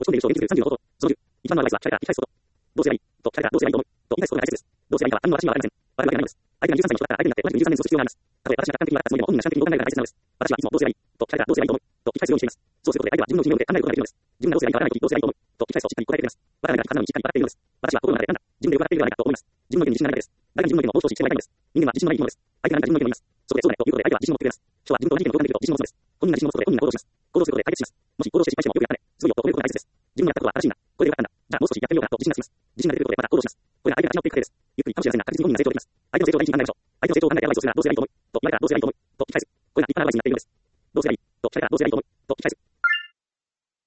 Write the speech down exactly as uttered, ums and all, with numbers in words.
ち込んでいる人を研究するさんじゅうのこと。そのじゅう、一番のアドバイスは、聞かれた、聞き返すこと。どうすればいいと聞かれたら、どうすればいいと思うと言い返すことが大切です。どうすればいいかは、何の私にはわかりません。わかるわけがないのです。相手がにじゅうさん歳の人だったら、相手になって同じくじゅうさんねん過ごす必要があります。たとえ私が客観的に分かったつもりでも、本人が主観的にどう考えるかが大切なのです。私はいつもどうすればいいと聞かれたら、どうすればいいと思うと聞き返すようにしています。そうすることで、相手は自分の内面を見て考えることができるのです。自分がどうすればいいかわからないとき、どうすればいいと思うと聞き返すとしっかり答えてくれます。わからないから簡単にしっかり答えているのです。私は心の中で、なんだ、自分でよくわかっているではないかと思います。自分の意見に自信がないのです。誰が自分の意見をもう少し知ってもらいたいのです。人間は自信のない生き物です。相手が何か自分の意見を言います。そこでそうだねということで相手は自信を持ってくれます。人は自分と同じ意見を共感できると自信を持つのです。本人が自信を持つことで本人が行動します。行動することで解決します。もし行動して失敗してもよくやったね。すごいよと褒めることが大切です。自分のやったことは正しいんだ。これでよかったんだ。じゃあもう少しやってみようかなと自信がつきます。自信が出てくることでまた行動します。これが相手が立ち直っていく過程です。ゆっくりかもしれませんが確実に本人が成長できます。相手の成長を第一に考えましょう。相手の成長を考えてアドバイスをするならどうすればいいと思う